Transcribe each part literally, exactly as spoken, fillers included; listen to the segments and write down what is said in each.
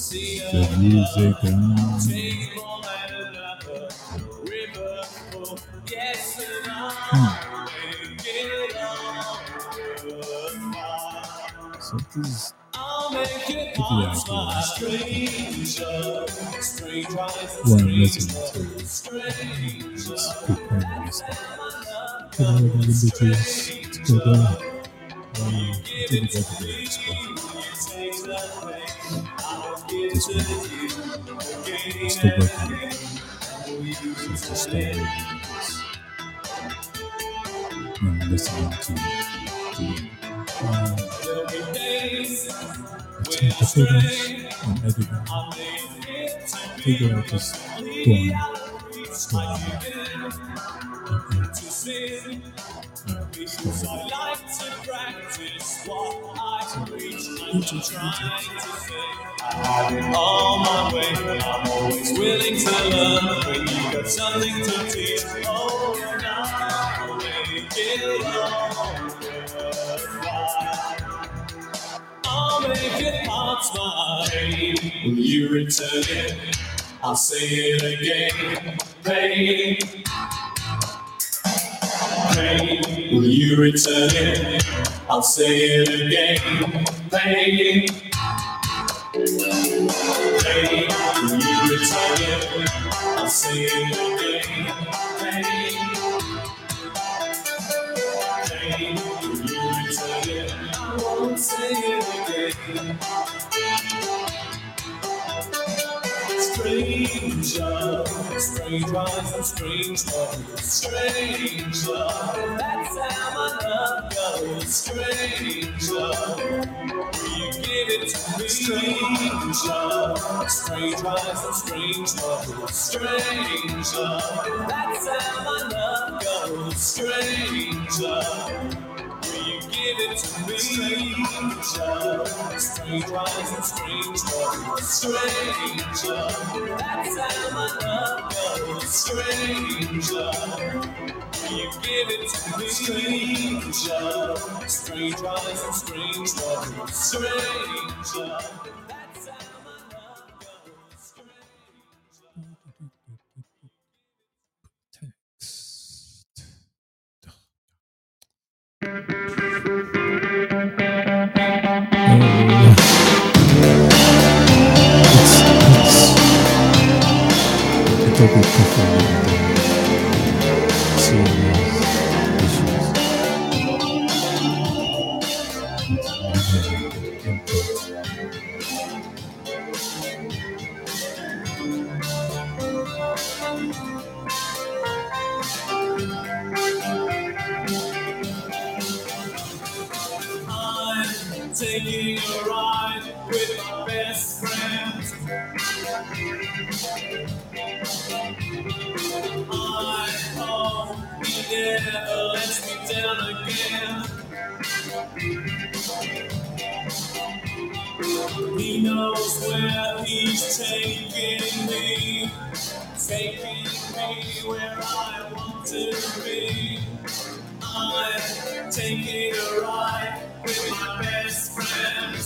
the music on. Hmm. So this is give you an idea what I'm listening to. Just prepare my listening. Together, the liberties together. Um, I think we got the lyrics, but this one, I'm still working on it. So just stay with me. I'm listening to the um, I take the photos and edit them. Figure out just go on, go on and edit. Yeah, stay On my way, I'm always willing to learn. When you got something to teach, oh, now make it all worthwhile. I'll make it hard smile. Will you return it? I'll say it again. Pain, pain. Will you return it? I'll say it again. Pain. Pain, will you return it? I'll say it again. Pain, pain, will you return it? I won't say it again. Strange love, strange rise and strange love, strange love. That's how my love goes. Strange love, will you give it to me? Strange love, strange rise and strange love, strange love. That's how my love goes. Strange love. You give it to me, strange love, strange rise and strange love, strange love. That's how my love goes, strange love. You give it to me, strange love, strange rise and strange love, strange love. That's how my love goes, strange love. It's a bit different than serious issues. It's really input. I'm taking a ride with my best friend. I hope he never lets me down again. He knows where he's taking me, taking me where I want to be. I'm taking a ride with my best friend.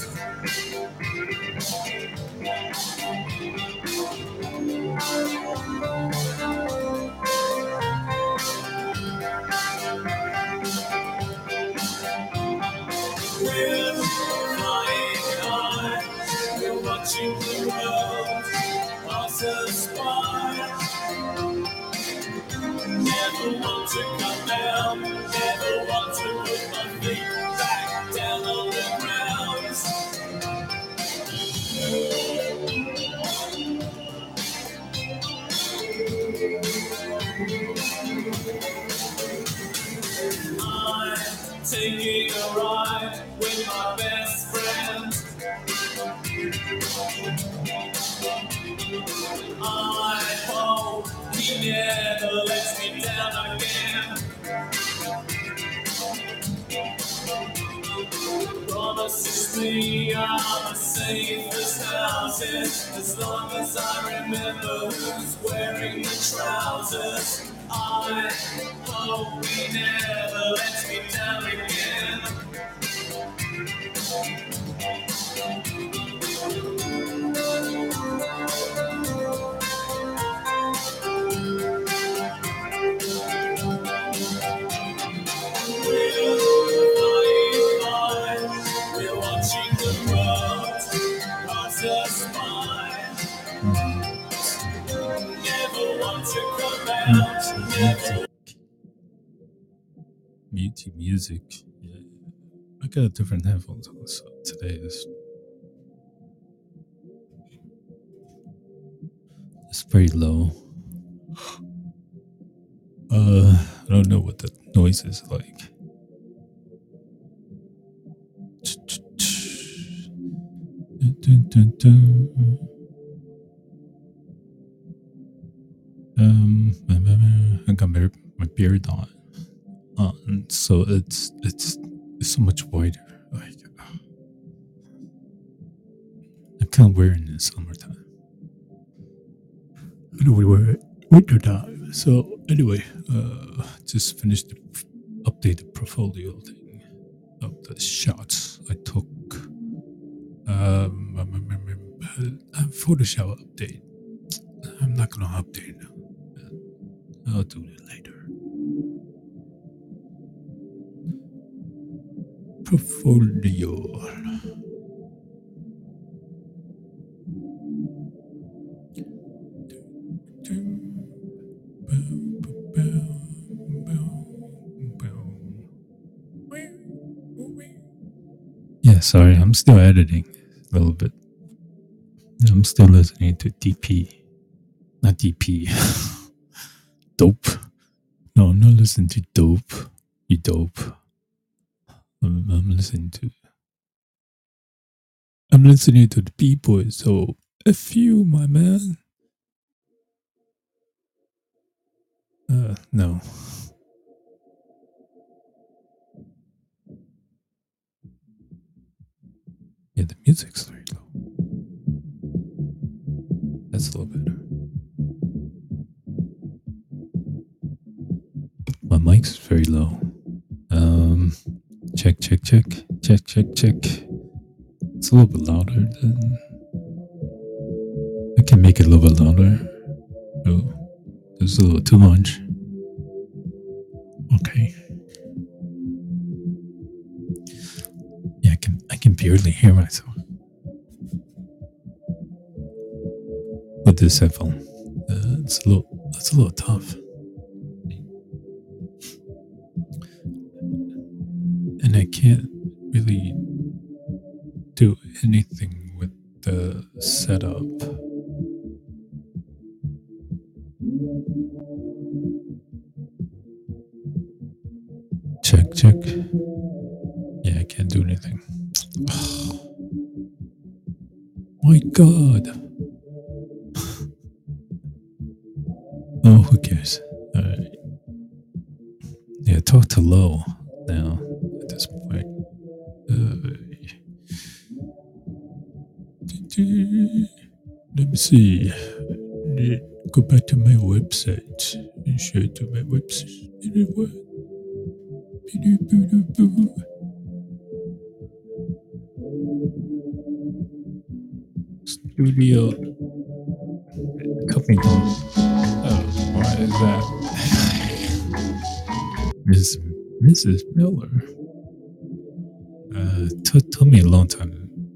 We're flying high, we're watching the world pass us by. Never want to come down, never want to put my feet back down on the ground. I'm taking a ride with my best friend. I hope he never lets me down again. Promises me I'm the safest houses, as long as I remember who's wearing the trousers. I hope he never lets me down again. G T Music. Yeah, I got a different headphones on, so today is it's very low. Uh, I don't know what the noise is like. Dun, dun, dun. Um, I got my, my beard on, uh, so it's it's it's so much wider. Like I can't wear it in the summertime. I don't wear it winter time. So anyway, uh, just finished the updated portfolio thing of the shots I took. Um, uh, Photoshop update. I'm not gonna update now. I'll do it later. Portfolio. Yeah, sorry, I'm still editing a little bit. I'm still listening to D P. Not D P. Dope. No, I'm not listening to Dope. You dope. I'm, I'm listening to... I'm listening to the B-Boys, so F you, my man. Uh, no. Yeah, the music's very low. That's a little better. My mic's very low. Um, check, check, check, check, check, check. It's a little bit louder than... I can make it a little bit louder. Oh, it's a little too much. Okay. Yeah, I can I can barely hear myself with this headphone. Uh, it's a little it's a little tough. And I can't really do anything with the setup. Check, check. Yeah, I can't do anything. Oh, my God. Oh, who cares? All right. Yeah, talk to low now at this point. Uh, let me see. Go back to my website and share it to my website. Studio. Help me don't. Oh, why is that? Miss Missus Miller. Uh, t- took me a long time.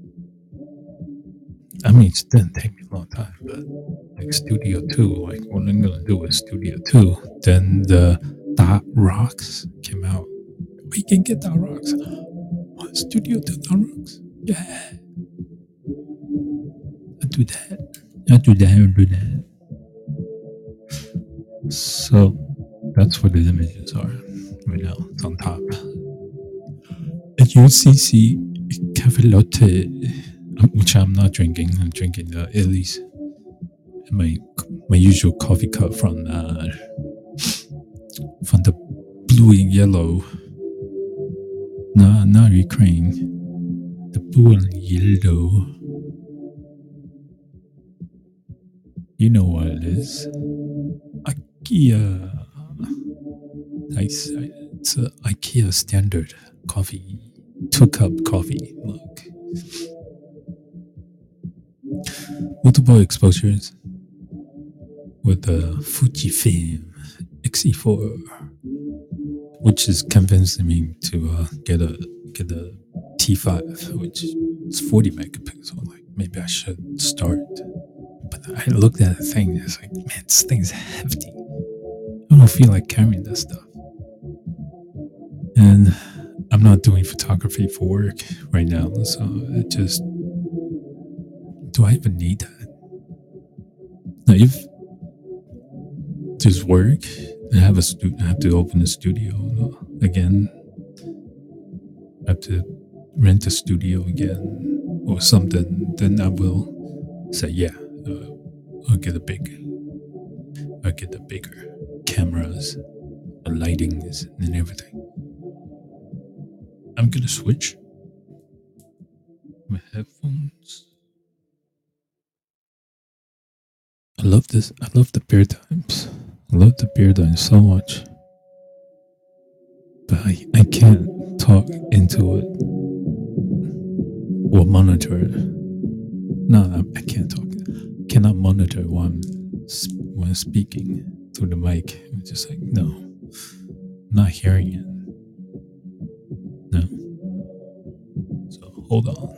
I mean, it didn't take me a long time, but like Studio two, like what I'm gonna do with Studio two. Then the Dot Rocks came out. We can get Dot Rocks. What, Studio two Dot Rocks? Yeah. I do that. I do that. I do that. So that's what the images are right now. It's on top. At U C C Cafe Latte, which I'm not drinking. I'm drinking the Illy's. My my usual coffee cup from uh, from the blue and yellow. No, not Ukraine. The blue and yellow. You know what it is. IKEA. Nice. It's an IKEA standard coffee. Two cup coffee. Look. Multiple exposures with the Fujifilm X E four, which is convincing me to uh, get a get a T five, which is forty megapixel. Like maybe I should start. But I looked at the thing, it's like, man, this thing's hefty. I don't feel like carrying this stuff. And I'm not doing photography for work right now, so it just, do I even need that? Now, if just work and have a stu- I have to open a studio again, I have to rent a studio again or something, then I will say, yeah, uh, I'll get a big, I'll get the bigger cameras, the lightings, and everything. I'm gonna switch my headphones. I love this. I love the beer times. I love the beer times so much. But I, I can't talk into it or monitor it. No, I, I can't talk. I cannot monitor while I'm, while I'm speaking through the mic. I'm just like, no, I'm not hearing it. No. So hold on.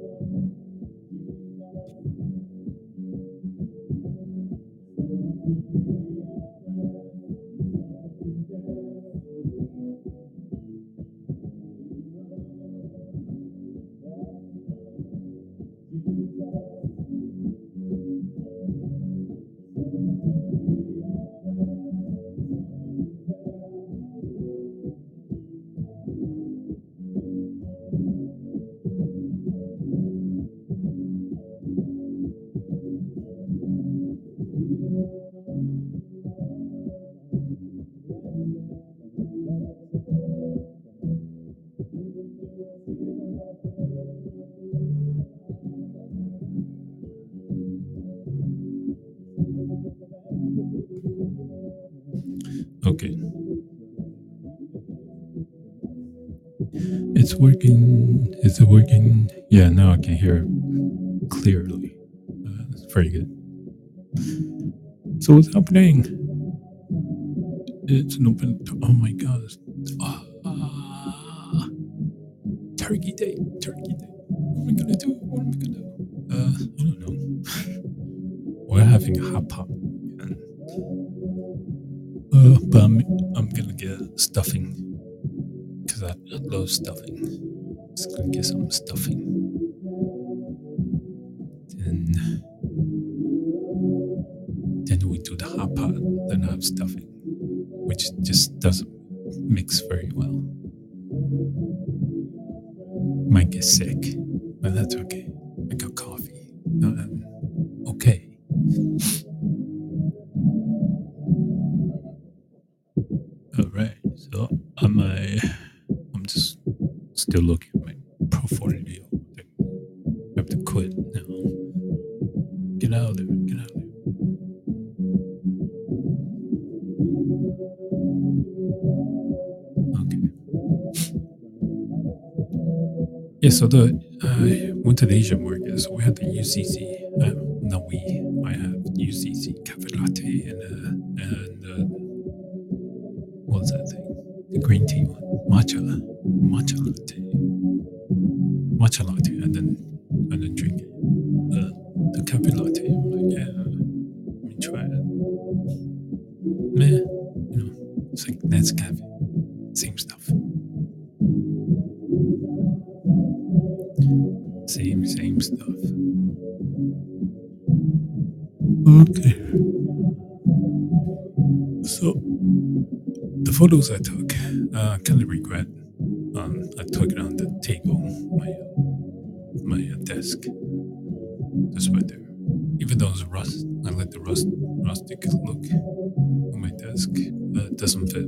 Okay. It's working. Is it working? Yeah, now I can hear it clearly. Uh, that's very good. So what's happening? It's an open. Oh my god! Ah, Turkey Day! Turkey Day! What am I gonna do? What am I gonna do? Uh, I don't know. We're having a hot pot, and uh, but I'm I'm gonna get stuffing because I, I love stuffing. Just gonna get some stuffing, and then we do the hot pot. Then I have stuffing, which just doesn't mix very well. Might get sick, but that's okay. I got coffee. Um, okay. All right. So I'm uh, I'm just still looking at my portfolio. I have to quit now. Get out of there. Get out of there. Okay. Yeah. So the uh, went to the Asian market. So we had the U C C. Uh, no, we. I have U C C cafe latte and uh, and uh, what's that thing? The green tea one, matcha, matcha latte, matcha latte, and then and then drink it. The the cafe latte. I'm like, yeah, let me try it. Meh, you know, it's like that's cafe, same stuff, same same stuff. Okay, so the photos I took, uh, kind of regret. Um, I took it on the table, my my uh, desk, just right there. Even though it's rust, I like the rust rustic look on my desk. Uh, it doesn't fit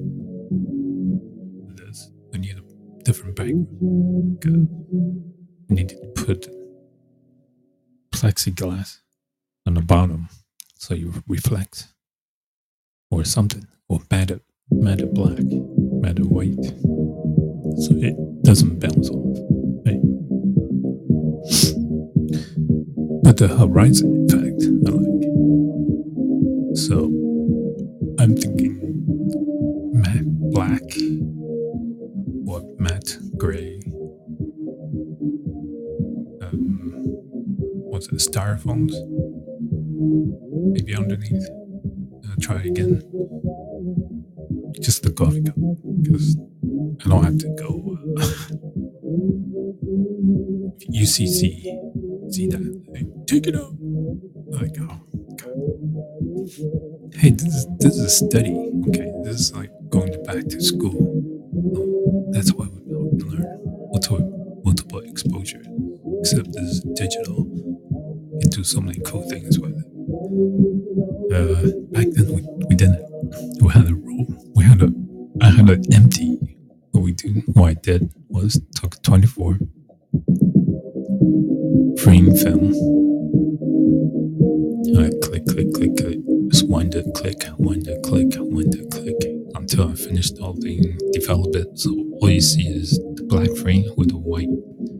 this. I need a different background. Good. I need to put plexiglass on the bottom so you reflect or something, or matte matte black, matte white, so it doesn't bounce off. Right? But the horizon effect I like. So I'm thinking matte black or matte gray. Um, what's it? Styrofoams. Maybe underneath. I'll try again. Just the coffee cup, because I don't have to go uh, U C C, see that, hey, take it out. Like, oh, God. Hey, this is, this is a study, okay? This is like going back to school. Oh, that's why we learn multiple, multiple exposure. Except this is digital. You do so many cool things with it. Uh, back then, we, we didn't. We had a roll. We had a, I had an empty. What we do, what I did was took twenty-four frame film. I click, click, click, click. Just wind it, click, wind it, click, wind it, click, until I finished all the development. So all you see is the black frame with the white,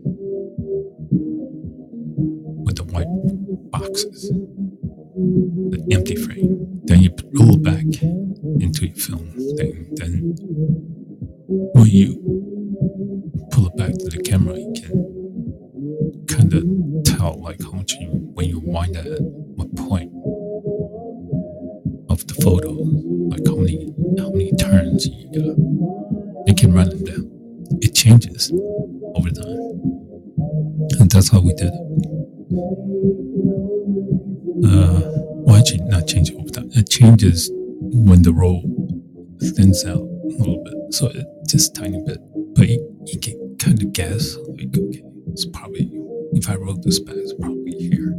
with the white boxes, the empty frame. Then you roll it back into your film thing. Then when you pull it back to the camera, you can kind of tell like how much you, when you wind it at what point of the photo, like how many how many turns you got. You can run it down. It changes over time, and that's how we did it. Uh, well, actually, not change over time. It changes when the roll thins out a little bit, so it just tiny bit. But you, you can kind of guess, like, okay, it's probably, if I wrote this back, it's probably here.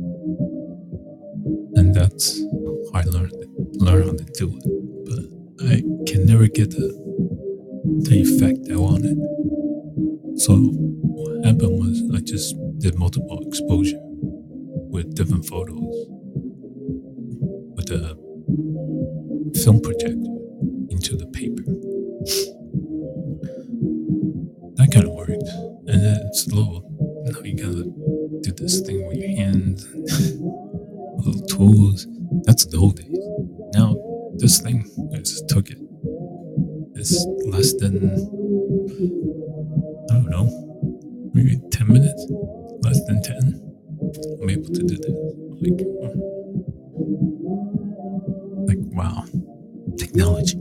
And that's how I learned it, learn how to do it. But I can never get the, the effect I wanted. So what happened was I just did multiple exposure with different photos with a film projector into the paper. That kind of worked. And then it's slow. Now you gotta do this thing with your hands and little tools. That's the old days. Now this thing, I just took it. It's less than, I don't know, maybe ten minutes, less than ten. I'm able to do this. Like, like wow, technology.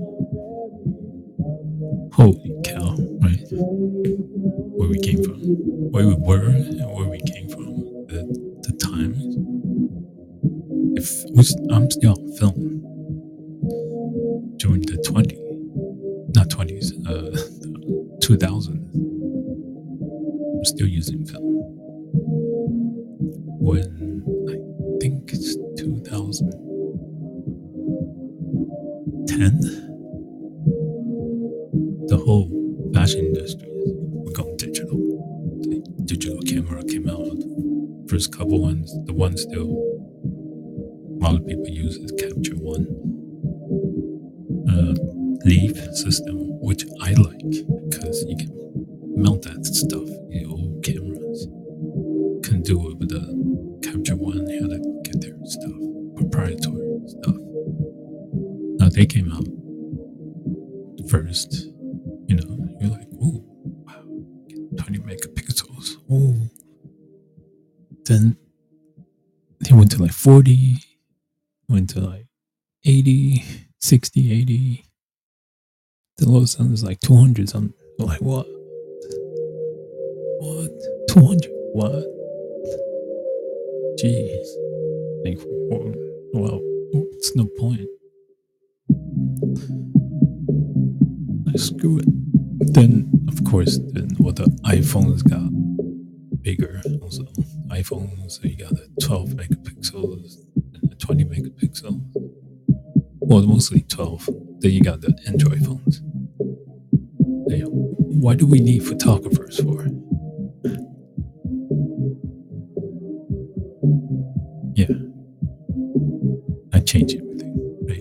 Holy cow, right? Where we came from, where we were, and where we came from, the, the times. If we, I'm still on film during the twenties, not twenties, uh, two thousands. I'm still using film. When I think it's two thousand ten, the whole fashion industry is going digital. The digital camera came out. First couple ones, the one still a lot of people use is Capture One. Uh, Leaf system, which I like because you can mount that stuff in your old cameras. Couldn't do it with the Capture One. They had to get their stuff, proprietary stuff. Now they came out first. You know, you're like, ooh, wow, twenty megapixels. Ooh. Then they went to like forty, went to like eighty, sixty, eighty. The lowest one was like two hundred something. I'm like, what? What? two hundred? What? Jeez. Like, well, it's no point. Like, screw it. Then, of course, then well, the iPhones got bigger. Also, iPhones, so you got the twelve megapixels and the twenty megapixels. Well, mostly twelve. Then you got the Android phones. Hey, why do we need photographers for? Yeah. I changed everything, right?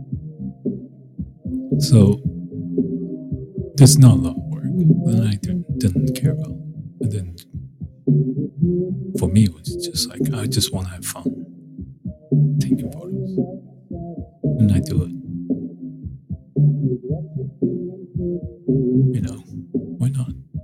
So, there's not a lot of work that I didn't, didn't care about. And then, for me, it was just like, I just want to have fun taking photos. And I do it. You know, why not?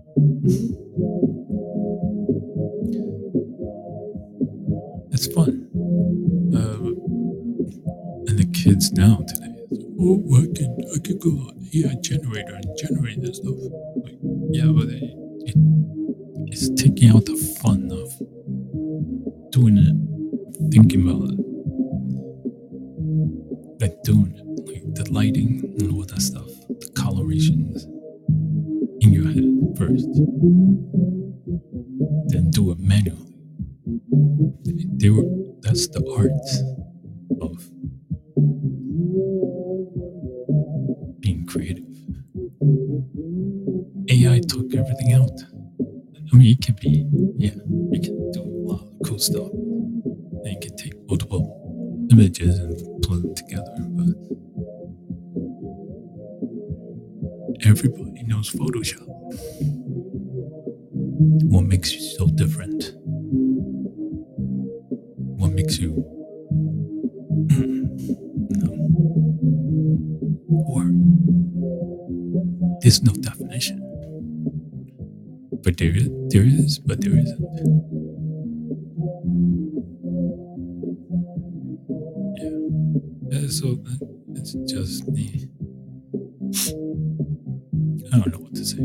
It's fun. Uh, and the kids now today, oh, I can, I can go A I generator and generate this stuff. Like, yeah, but it, it it's taking out the fun of doing it, thinking about it, like doing it, like the lighting and all that stuff, the colorations in your head first, then do it manually. They were, that's the art of being creative. A I took everything out. I mean, it can be, yeah, you can do a lot of cool stuff. And you can take multiple images and put them together, but everybody knows Photoshop. What makes you so different? What makes you no. Or there's no definition. But there is, there is, but there isn't. Yeah. Uh, so uh, it's just me. I don't know what to say.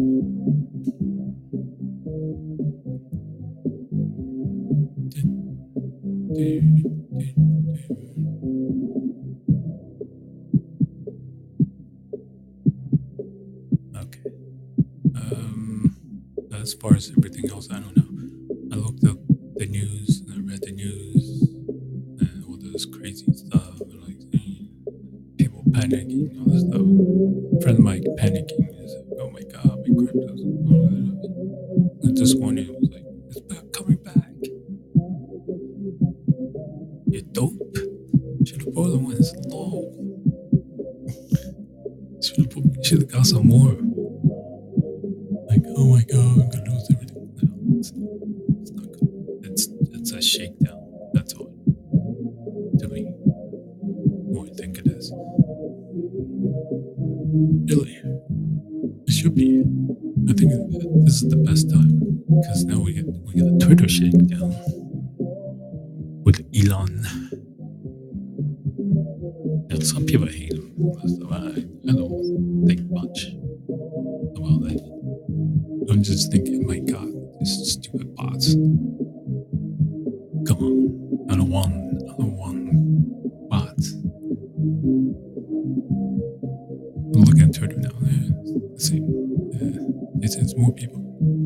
Okay. Um, as far as everything else, I don't know. I looked up the news and I read the news and all this crazy stuff, like people panicking, all this stuff. A friend of mine panicking. He's like, "Oh my god, my cryptos!" And this morning it was like, "It's back, coming back." You're dope. Should have bought them when it's low. Should have should have got some more. Like, oh my god, I'm gonna lose everything. No, it's not. It's not good. It's it's a shakedown. That's all. To me, what I think it is. Really, it should be. I think this is the best time because now we get we get a Twitter shakedown with Elon. Now, some people hate him. I, I don't think much about that. I'm just thinking, my God, these stupid bots. Come on, I don't want, I don't want bots. I'm looking at Twitter now. Yeah, it's the same. Yeah, it's, it's more people.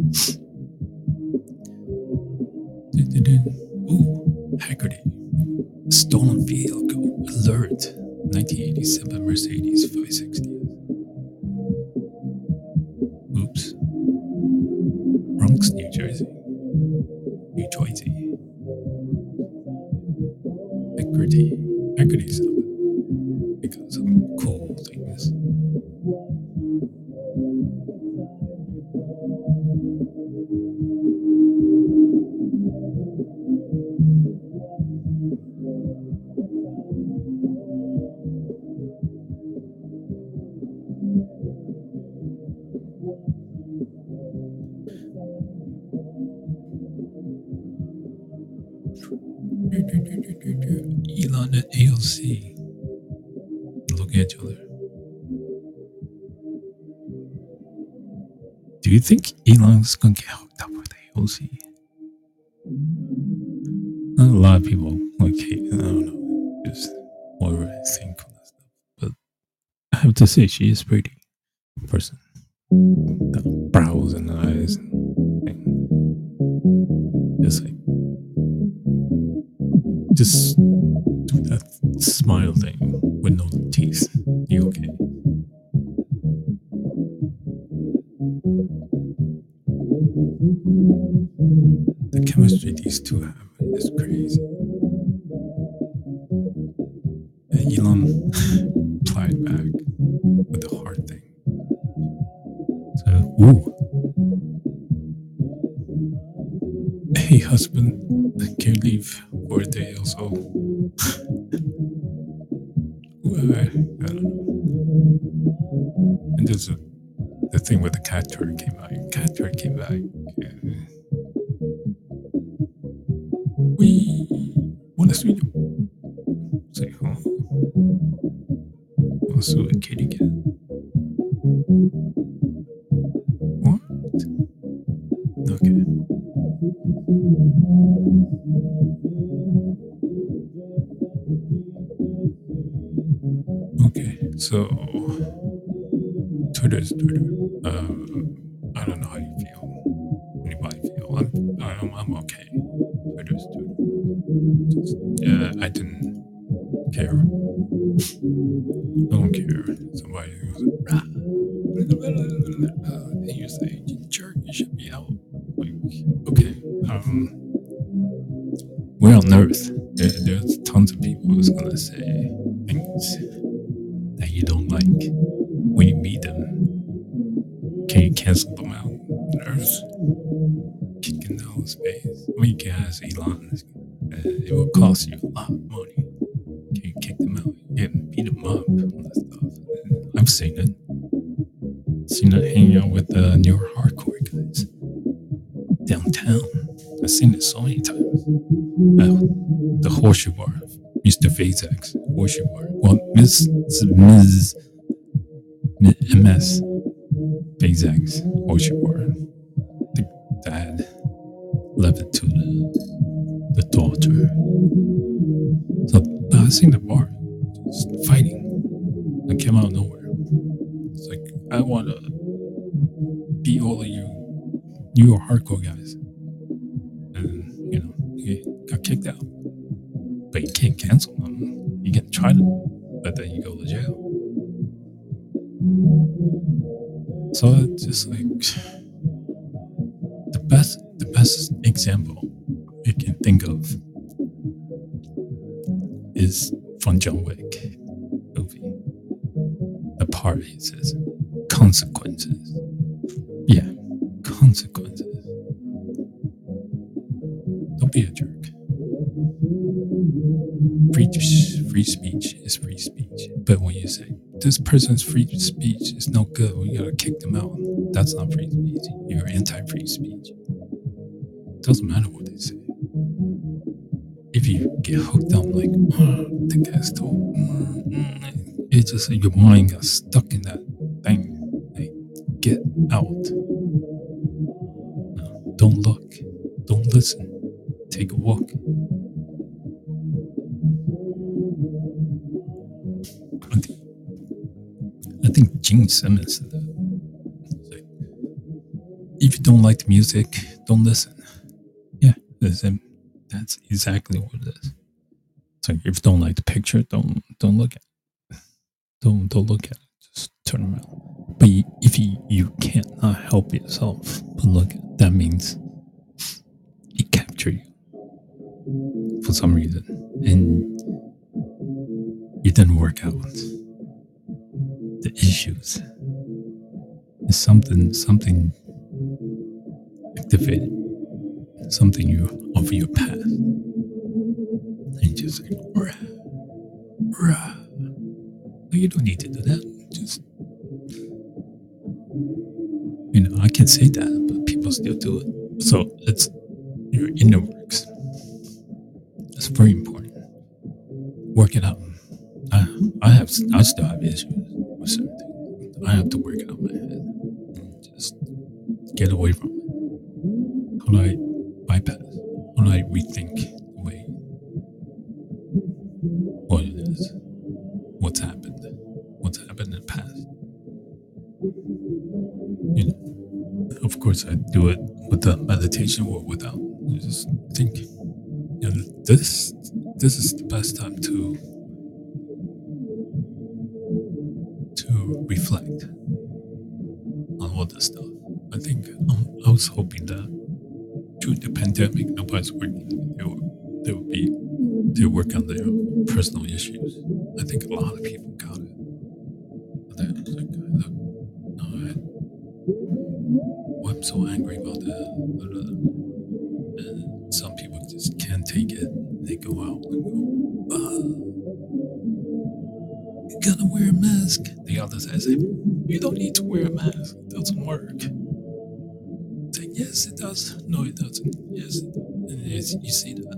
Ooh, Haggerty. Stolen vehicle alert. nineteen eighty-seven Mercedes five sixty. Oops. Bronx, New Jersey. New Jersey. Haggerty. Haggerty's got some cool things. Elon at A L C. Looking at each other. Do you think Elon's gonna get hooked up with A O C? Not a lot of people like hate. I don't know, just whatever I think on that stuff. But I have to say, she is pretty person. The brows and eyes, and, and just like just do that smile thing with no teeth. You okay? The chemistry these two have is crazy. And Elon applied back with the hard thing. So, ooh. Hey, husband, can't leave for a day or so. Well, I, I don't know. And there's a, the thing with the cat turd came out. Cat turd came back. And we want to sue you. Say, huh? Want to sue a kitty cat? Okay. Okay, so Twitter is Twitter. Um, I don't know how you feel. Anybody feel? I'm, I'm, I'm okay. Twitter is Twitter. Just, yeah, I didn't care. I don't care. Somebody goes, rah, uh, and you say, you jerk, you should be out. Like, okay. Um, we're on Earth. There, there's tons of people who's gonna say things that you don't like when you meet them. Can you cancel them out on Earth? Kicking down space. I mean, you can ask Elon. Uh, it will cost you a lot of money. Can you kick them out? You can beat them up on that stuff. I've seen it. Seen it hanging out with the newer hardcore guys downtown. I've seen it so many times. Uh, the horseshoe bar, Mister Fazax, horseshoe bar. Well, Miss Miz M S Fazax, horseshoe bar. The dad left it to the, the daughter. So I've seen the bar just fighting. It came out of nowhere. It's like, I want to beat all of you, you are hardcore guys. And, you know, he got kicked out. But you can't cancel them. You can try to, but then you go to jail. So it's just like the best, the best example you can think of is from John Wick movie. The part he says, consequences. Yeah, consequences. Don't be a jerk. Free, free speech is free speech. But when you say, this person's free speech is no good, we gotta kick them out, that's not free speech. You're anti-free speech. It doesn't matter what they say. If you get hooked up like, oh, the guy's told, mm, it's just like your mind got stuck in that thing. Like, get out. No, don't look. Don't listen. Take a walk. I think, I think Gene Simmons said that. Like, if you don't like the music, don't listen. Yeah, listen. That's exactly what it is. It's like, if you don't like the picture, don't don't look at it. Don't don't look at it. Just turn around. But you, if you, you cannot help yourself but look at it, that means it captured you for some reason, and it didn't work out. The issues is something something activated. Something you of your past, and you just like, rah, rah. No, you don't need to do that. Just, you know, I can say that, but people still do it. So it's your inner works. It's very important. Work it out. I, I have, I still have issues with certain things. I have to work it out in my head. Just get away from it. How do I bypass? How do I rethink the way what it is? What's happened? What's happened in the past? You know, of course, I do it with the meditation or without. You just think, you know, this this is the best time to to reflect on all this stuff. I think um, I was hoping that during the pandemic, nobody's working. They would, they would be, they work on their personal issues. I think a lot of people got it. But then it's like, look, no, I, well, I'm so angry about that. And some people just can't take it. They go out and go, ah, you gotta wear a mask. The other says, you don't need to wear a mask. It doesn't work. Say, yes, it does. No, it doesn't. Yes, it does. And it's, you see that.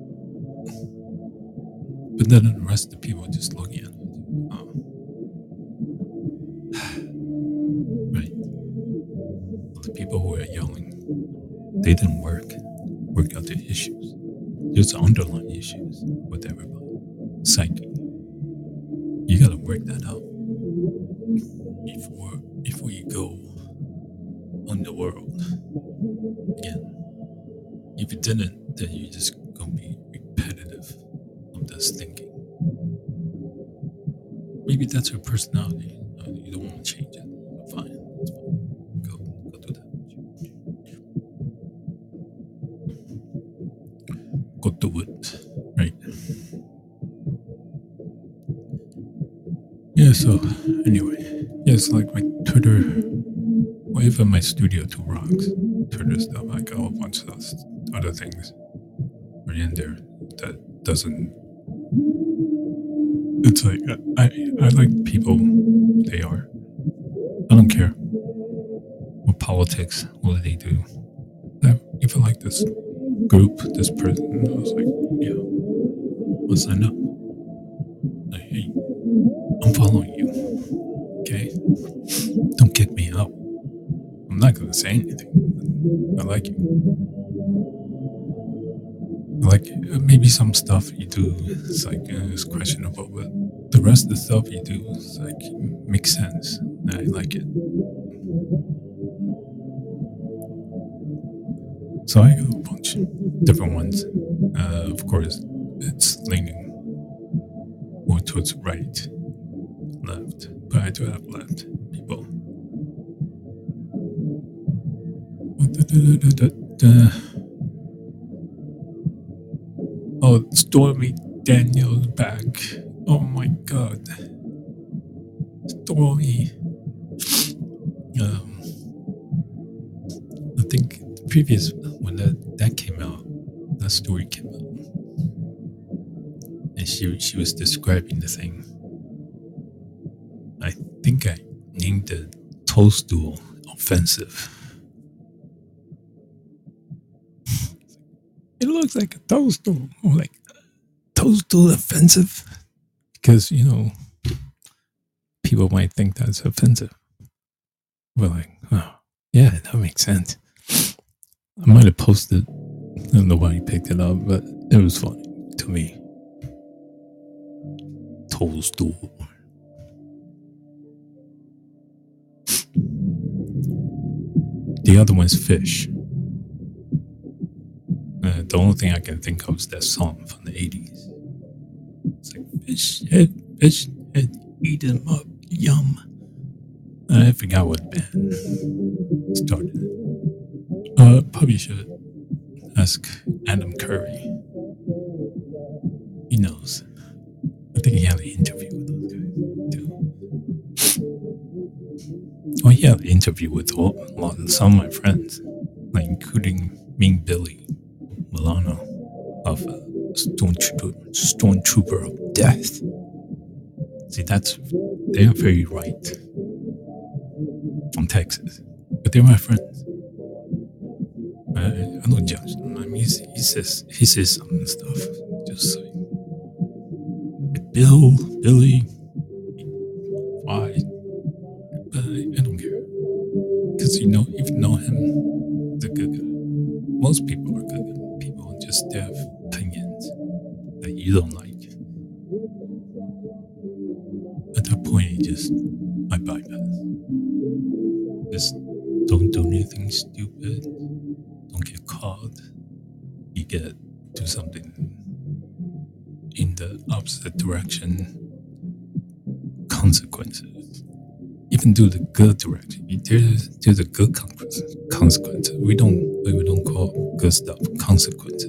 But then the rest of the people are just looking at it. Oh. Right. The people people who are yelling, they didn't work, work out the issues. There's underlying issues with everybody. Psyche. You gotta work that out before before you go on the world again. If you didn't, then you're just gonna be repetitive of this thinking. Maybe that's your personality. Uh, you don't want to change it. Fine, that's fine. Go, go do that. Go do it, right? Yeah. So anyway, yeah, it's like my Twitter, or even my Studio Two Rocks Twitter stuff. I got a bunch of those other things are in there that doesn't. It's like I I like people. They are. I don't care what politics. What do they do? I, if I like this group, this person, I was like, yeah, I'll sign up. Like, hey, I'm following you. Okay, don't kick me out. I'm not gonna say anything. I like you. I like uh, maybe some stuff you do is like uh, is questionable, but the rest of the stuff you do is like makes sense. I like it. So I got a bunch of different ones. Uh, of course, it's leaning more towards right, left, but I do have left people. Oh, Stormy Daniels back. Oh my god. Stormy. Um, I think the previous, when that, that came out, that story came out, and she, she was describing the thing. I think I named the toadstool offensive. It looks like a toadstool. I'm like, toadstool offensive? Because, you know, people might think that's offensive. We're like, oh, yeah, that makes sense. I might have posted, and nobody picked it up, but it was funny to me. Toadstool. The other one's fish. Uh, the only thing I can think of is that song from the eighties. It's like, fish head, fish head, eat 'em up, yum. I forgot what band started. Uh, probably should ask Adam Curry. He knows. I think he had an interview with those guys too. Oh, he had an interview with all, a lot, some of my friends, like including Mean Billy Milano of uh, Stormtrooper, Stormtrooper of Death. See, that's, they are very right. From Texas. But they're my friends. I, I don't judge them. I mean, he, he says, he says some stuff. Just like, Bill, Billy, why? But I, I don't care. Because you know, if you know him, he's a good guy. Most people are good people, just they have opinions that you don't like. At that point, you just, I bypass. Just don't do anything stupid. Don't get caught. You get do something in the opposite direction. Consequences. Even do the good direction. There's there's a good consequence. We don't we don't call good stuff consequences.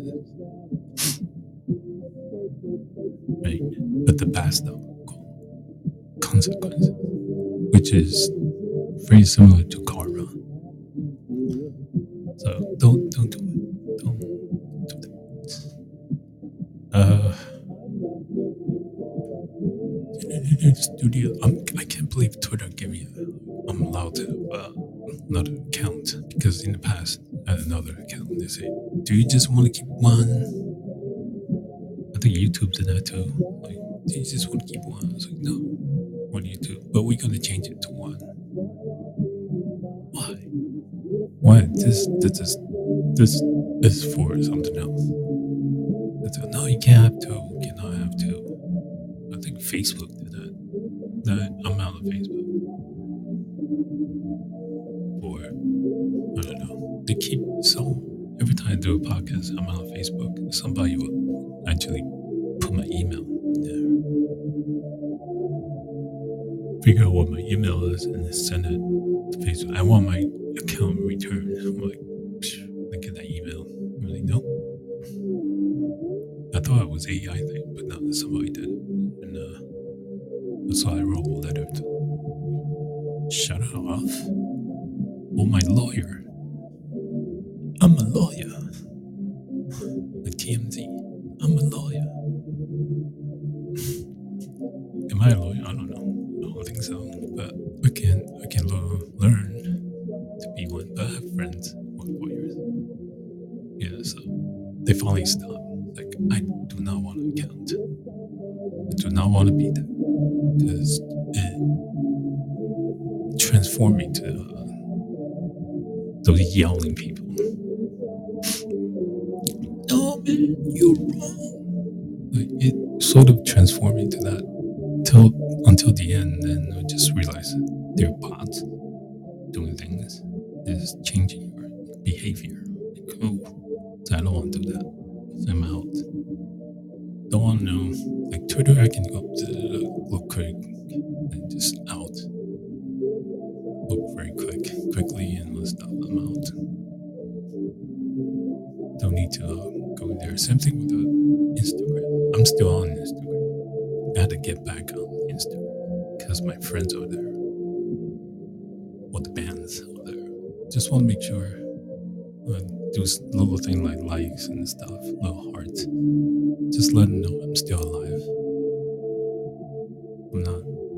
Right? But the bad stuff we call consequences. Which is very similar to karma. So don't don't do it. Don't do that. Uh Studio. I'm, I can't believe Twitter gave me. I'm allowed to have uh, another account because in the past I had another account. They say, "Do you just want to keep one?" I think YouTube did that too. Like, do you just want to keep one? I was like, no. What do you do? But we're gonna change it to one. Why? what? This, this is, this is for something else. It's like, no, you can't have two. You cannot have two. I think Facebook did that. That I'm out of Facebook. Or, I don't know. They keep, so every time I do a podcast, I'm out of Facebook. Somebody will actually put my email there. Figure out what my email is and send it to Facebook. I want my account returned. I'm like, I get that email. I'm like, no. I thought it was A I thing, but no, somebody did it. And uh, so I wrote a letter to shut it off. Oh, my lawyer. I'm a lawyer. Like T M Z. I'm a lawyer. Am I a lawyer? I don't know. I don't think so. But I can I can lo- learn to be one. But I have friends who are lawyers. Yeah, so they finally stopped. Like, I do not want an account. I do not want to be there. Because it transformed me to uh, those yelling people. No, man, you're wrong. Like, it sort of transformed me to that till until the end. Then I just realized that they're bots doing things. It's changing your behavior. Like, oh, so I don't want to do that. So I'm out. Don't want to know. Like Twitter, I can go up to look quick and just out. Look very quick, quickly and all this stuff. I'm out. Don't need to uh, go there. Same thing with the Instagram. I'm still on Instagram. I had to get back on Instagram because my friends are there. Or the bands are there. Just want to make sure I do little things like likes and stuff, little hearts. Just let them know I'm still alive. I'm not.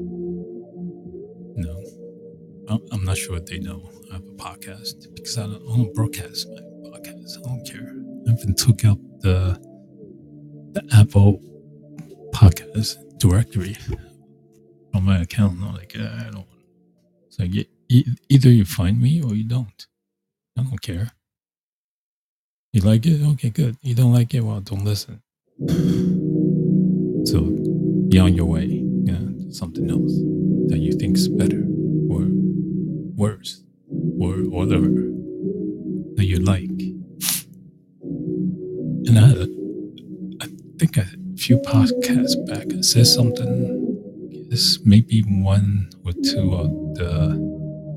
No. I'm, I'm not sure if they know I have a podcast because I don't, I don't broadcast my podcast. I don't care. I even took out the the Apple podcast directory on my account. I'm like, I don't want. It's like e- either you find me or you don't. I don't care. You like it? Okay, good. You don't like it? Well, don't listen. So, be on your way. Yeah, to something else that you think is better or worse or whatever that you like. And I, I think a few podcasts back, I said something. This maybe one or two of the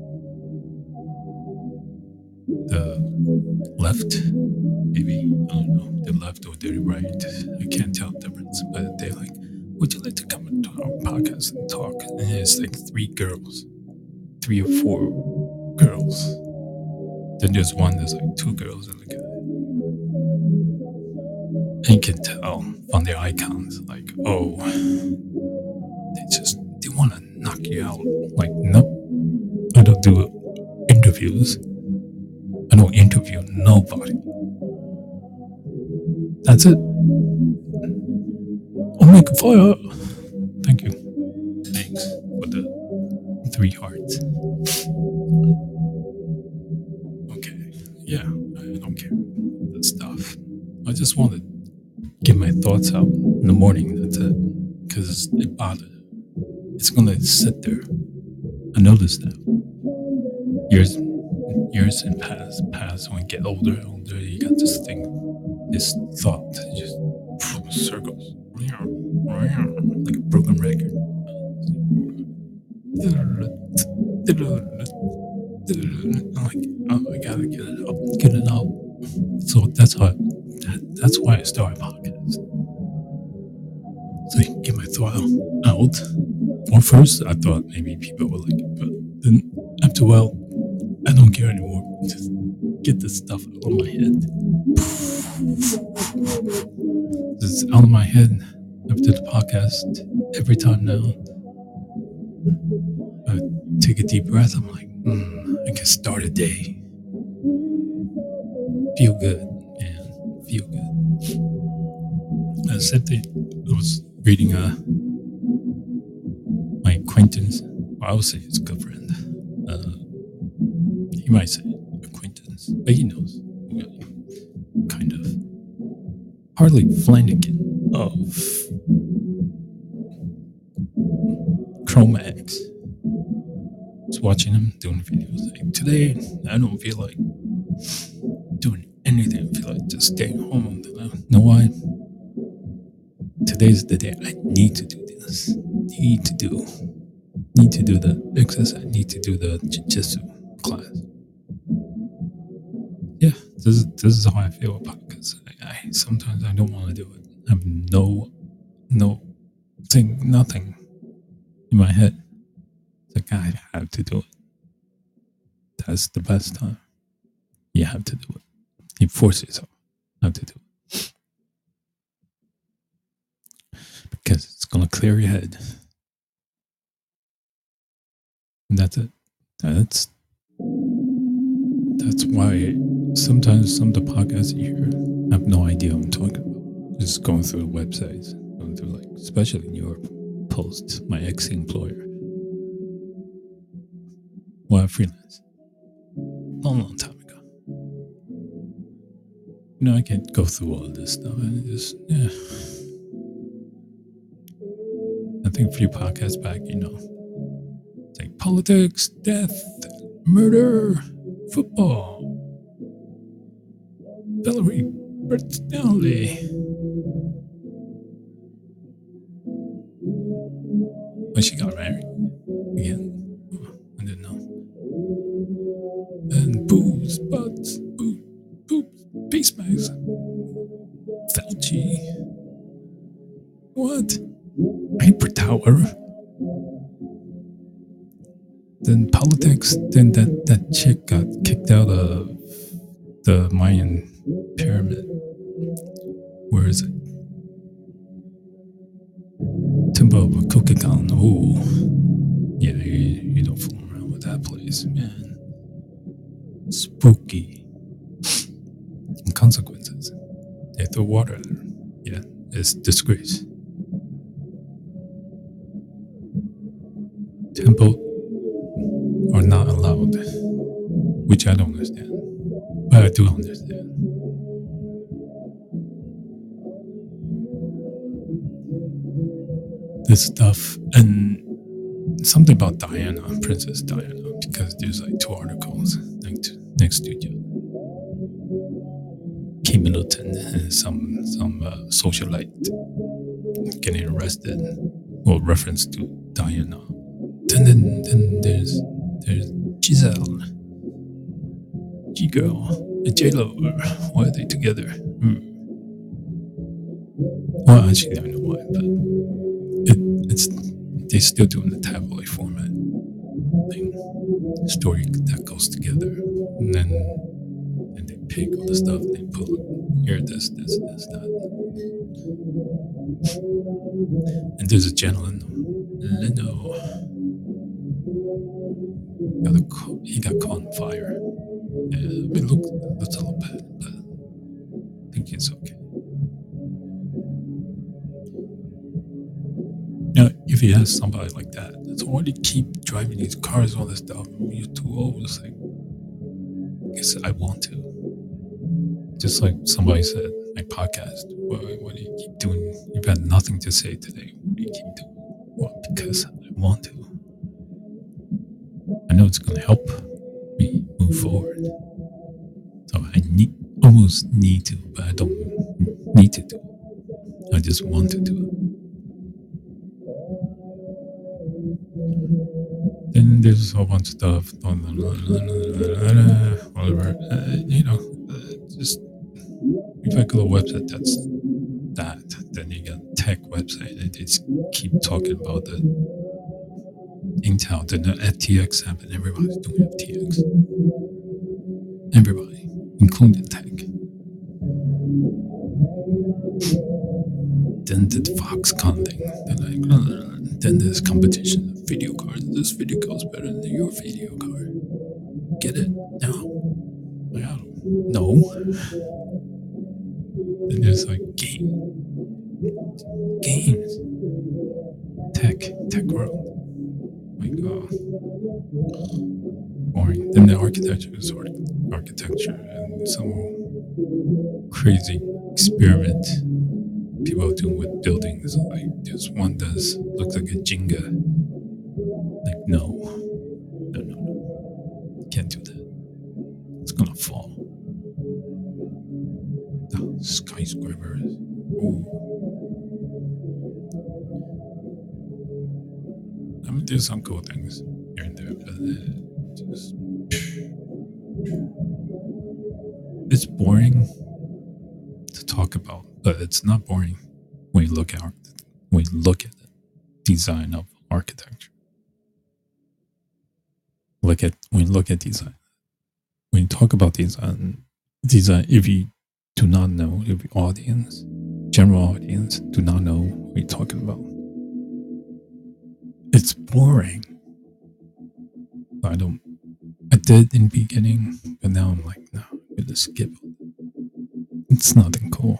the left. Maybe, I don't know, the left or the right. I can't tell the difference. But they're like, would you like to come into our podcast and talk? And it's like three girls. Three or four girls. Then there's one that's like two girls and a guy. And you can tell from their icons, like, oh, they just, they want to knock you out. Like, no, I don't do interviews. I don't interview nobody. That's it. I'll make a fire. Thank you. Thanks for the three hearts. Okay. Yeah, I don't care. That stuff. I just want to get my thoughts out in the morning. That's it. Because it bothers. It's going to sit there. I noticed that. Years, years in past, past, when you get older and older, you got this thing. This thought just circles like a broken record. I'm like, oh, I gotta get it out, get it out. So that's how. That's why I started a podcast. So I can get my thought out. Well, first I thought maybe people would like it, but then after a while, I don't care anymore. Just get this stuff out of my head. It's out of my head after the podcast. Every time now, I take a deep breath. I'm like, mm, I can start a day. Feel good, man. Feel good. I said that I was reading uh, my acquaintance. Well, I would say it's a good friend. Uh, you might say acquaintance. but he knows. Kind of. Harley Flanagan of Chromax. Just watching him doing videos. Like, today, I don't feel like doing anything. I feel like just staying home. You know why? Today's the day I need to do this. Need to do. Need to do the exercise. Need to do the jiu-jitsu class. Yeah, this is this is how I feel about it. Because I, I sometimes I don't want to do it. I have no, no thing, nothing in my head. It's like I have to do it. That's the best time. You have to do it. You force yourself not to do it. Because it's going to clear your head. And that's it. That's that's why sometimes some of the podcasts you hear, I have no idea what I'm talking about. Just going through the websites, going through like, especially New York Post, my ex-employer. Well, I freelance. Long, long time ago. You know, I can't go through all this stuff. And just, yeah. I think a few podcasts back, you know, it's like politics, death, murder, football, Valerie Bertinelli. When she got married again, I didn't know. And boobs, butts, boobs, boobs, peace mags, Fauci. What? Paper tower. Then politics. Then that, that chick got kicked out of the Mayan pyramid. Where is it? Timbuktu. Ooh. Yeah, you, you don't fool around with that place, man. Spooky. And consequences. They throw water at her. Yeah, it's disgrace. Temple are not allowed, which I don't understand, but I do understand. This stuff, and something about Diana, Princess Diana, because there's like two articles next, next to each other. Kate Middleton and some some uh, socialite getting arrested, well, reference to Diana. And then, then there's there's Giselle, G-Girl, and J-Lo. Why are they together? Hmm. Well, actually, I don't know why, but it, it's they're still doing the tabloid format thing, story that goes together, and then and they pick all the stuff and they put here, this, this, this, that. And there's a gentleman, Leno. Got a, he got caught on fire. Yeah, it looked, looks a little bad, but I think it's okay. You know, if you have somebody like that, that's why you keep driving these cars, all this stuff. You're too old. It's like, I guess I want to. Just like somebody said, my podcast. Why, why do you keep doing? You've had nothing to say today. What do you keep doing? Well, because I want to. I know it's going to help me move forward. So I need, almost need to, but I don't need to do it. I just want to do it. Then there's a whole bunch of stuff, whatever. Uh, you know, uh, just if I go to a website that's that, then you got tech website, and they just keep talking about the Intel, then the F T X happened. Everybody's doing F T X. Everybody, including tech. Then the Foxconn thing. Then like, then there's competition. Video cards. This video card's better than your video card. Get it? No. Like, I don't know. Then there's like game, games, tech, tech world. like uh, boring. Then the architecture is ar- architecture and some crazy experiment people do with buildings. Like there's one does looks like a Jenga. Like no, no, no, no, can't do that. It's gonna fall. Oh, skyscrapers. Ooh. I mean, there's some cool things here and there, but uh, just it's boring to talk about. But it's not boring when you look at art, when you look at the design of architecture. Look at when you look at design. When you talk about design, design. If you do not know, if the audience, general audience, do not know what you're talking about, it's boring. I don't. I did in the beginning, but now I'm like, no, I'm gonna skip. It's nothing cool.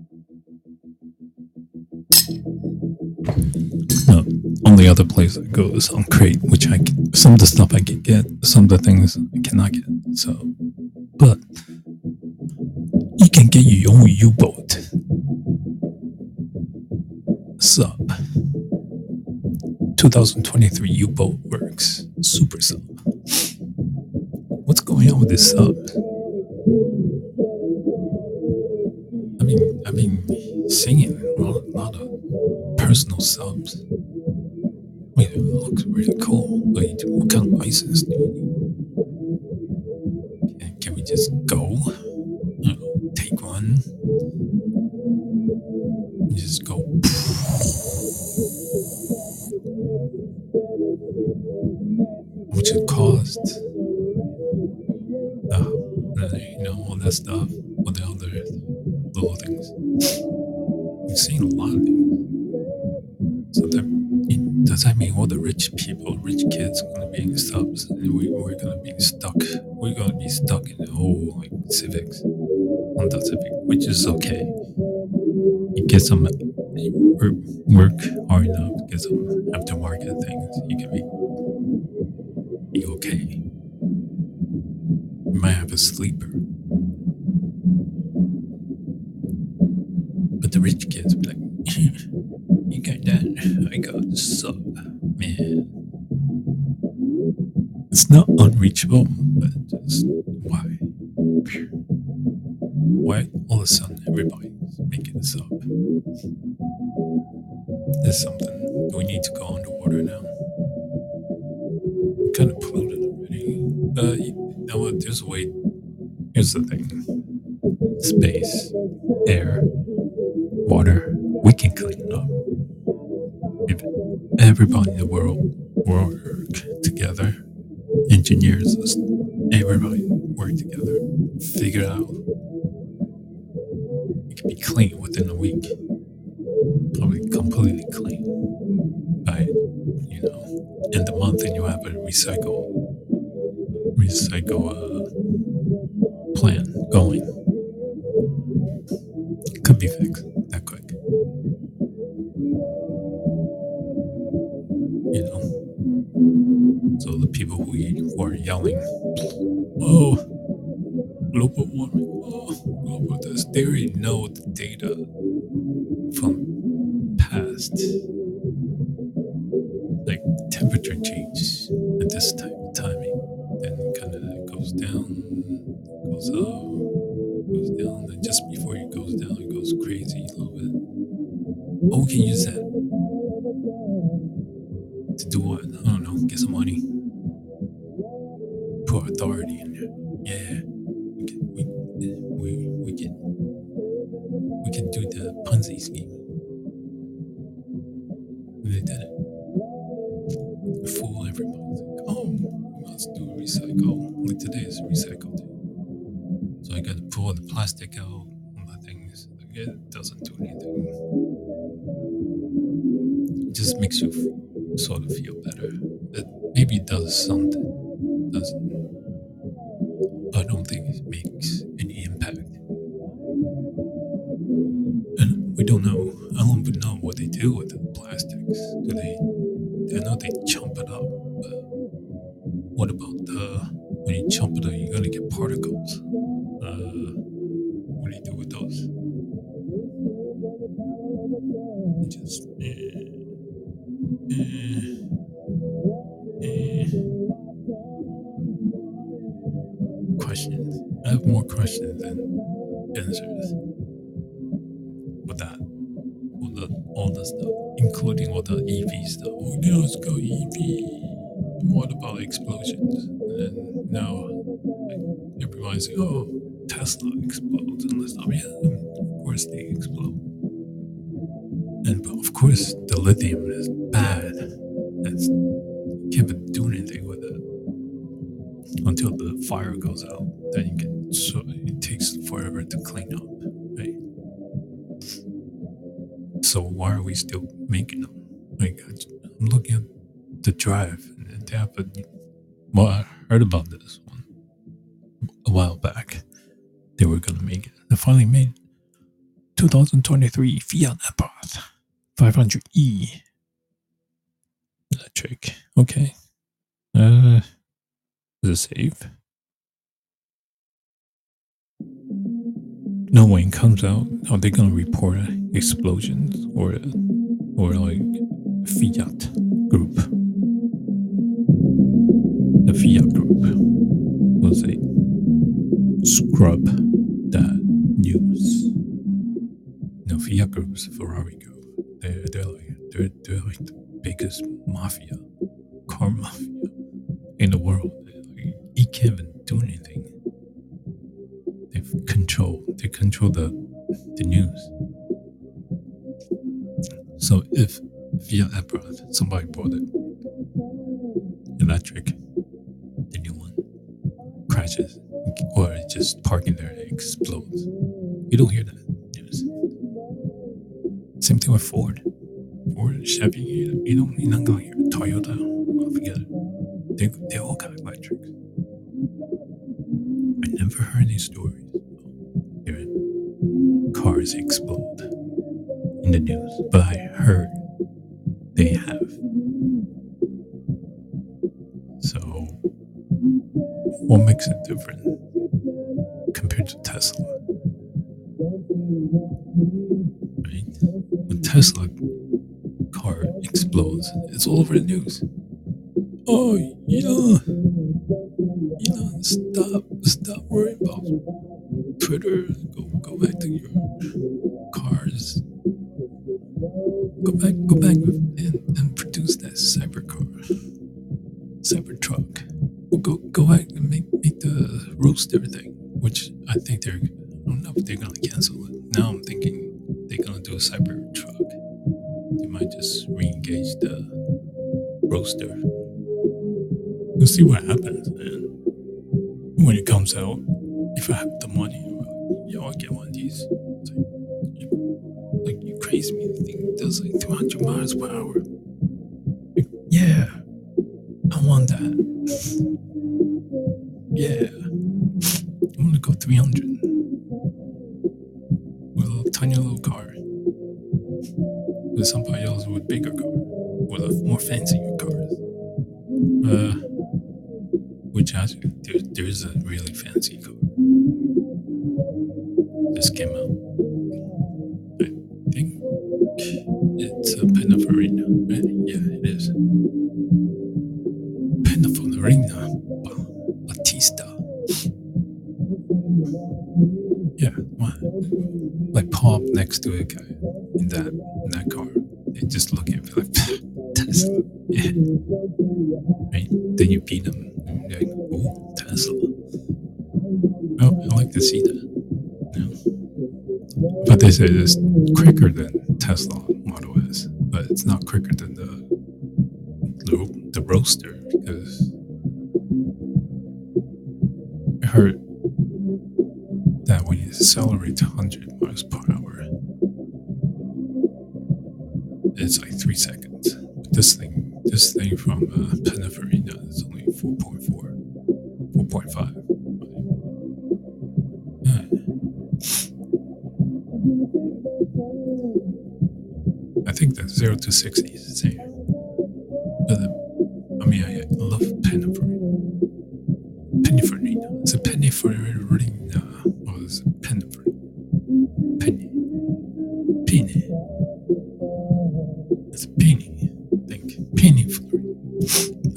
No, only other place I go is on Crate, which I can, some of the stuff I can get, some of the things I cannot get. So, but you can get your own U-boat sub. twenty twenty-three U-boat works super sub. What's going on with this sub? I mean, I mean, singing a lot, a lot of personal subs. Wait, it looks really cool. Wait, what kind of license do you need? Can, can we just go? You know, take one. Just go. How much it cost? Uh, you know, all that stuff. All the other little things. We've seen a lot of these. So that, does that mean all the rich people, rich kids, are going to be in subs, and we, we're going to be stuck? We're going to be stuck in the whole like civics, Honda Civic, which is okay. You get some work hard enough, get some aftermarket things. You can be be okay. You might have a sleeper, but the rich kids be like, you got that? I got the sub, man. It's not unreachable, but just why? Why all of a sudden everybody's making a sub? There's something. Do we need to go underwater now? I'm kind of polluted already. Uh, you know what? There's a way. Here's the thing: space, air, water. We can clean it up. If everybody in the world work together, engineers, everybody work together, figure it out. It can be clean within a week. Probably completely clean. By, you know, in the month, and you have a recycle, recycle uh, plan going. It could be fixed that quick. You know, so the people who, who are yelling, "Oh, global warming! Oh, global this," they already know the data from past, like temperature change at this type of timing. Then it kind of goes down, goes up, goes down. Then just before it goes down, it goes crazy a little bit. Oh, we can use that to do what? I don't know. Get some money. Put authority in there. Yeah, we can. We we we can. We can do the Ponzi scheme. They did it. Fool everybody. Like, oh, we must do recycle. Like today is recycle day. So I got to pull the plastic out. And the things. It doesn't do anything. It just makes you f- sort of feel better. It maybe it does something. It doesn't. I don't think it makes any impact. And we don't know. I don't even know what they do with the plastics. Do they? I know they chomp it up. Uh, what do you do with those? Just eh, eh, eh. questions. I have more questions than answers. With that, all the all the stuff, including all the E V stuff. Oh, yeah, let's go E V. What about explosions? And then now like, everybody's like, oh, Tesla explodes and this stuff. Yeah, of course they explode. And but of course the lithium is bad. It's, you can't even do anything with it until the fire goes out. Then you can. So it takes forever to clean up, right? So why are we still making them? Like I'm looking at the drive, and they have a. Well, I heard about this one a while back. They were gonna make it. They finally made it. twenty twenty-three Fiat Abarth five hundred E electric. Okay. Uh, is it safe? No, when it comes out, are they gonna report explosions or or like Fiat Group? The Fiat Group will say scrub that news. No, Fiat Group is Ferrari Group. They're they're like they're they're like the biggest mafia, car mafia in the world. Like, you can't even do anything. They control. They control the the news. So if Fiat Abarth, somebody bought it, electric, the new one crashes, or it's just parking there and it explodes, you don't hear that news. Same thing with Ford, Ford, Chevy. You, you don't. You're not gonna hear it. Toyota. Oh, forget it. They they all got electrics. I never heard any stories. Hearing cars explode in the news, but I heard they have. So, what makes it different compared to Tesla? Right? When Tesla car explodes, it's all over the news. Oh, you know, you know, stop, stop worrying about Twitter. Go, go back to your cars. Go back, go back and, and produce that Cybercar, Cybertruck. We'll go, go back and make make the Roadster thing, which I think they're. I don't know if they're gonna cancel it. Now I'm thinking they're gonna do a Cybertruck. They might just re-engage the Roadster. We'll see what happens, man. When it comes out, if I have the money, yo, I'll get one of these. It's like, you, like you crazy me, the thing does like two hundred miles per hour. Like, yeah, I want that. Yeah, I want to go three hundred with a little, tiny little car. With somebody else with a bigger car, with a more fancier cars. Uh, which actually, there, there's a really fancy car. Just came out. I think it's a Pininfarina, right? Yeah, it is. Pininfarina Battista. Yeah, what? Like pop next to a guy in that in that car. They just look at me like Tesla. Yeah. Right? Then you beat them. And you're like, oh, Tesla. Oh, I like to see that. Yeah. But they say it's quicker than Tesla Model S, but it's not quicker than the the, the Roadster because I heard that when you accelerate to one hundred miles per hour, it's like three seconds. But this thing, this thing from uh, Pininfarina is only four point four, four point five. Yeah. I think that zero to sixty is the same. But uh, I mean, I, I love Pininfarina. Pininfarina. It's a Pininfarina. Oh,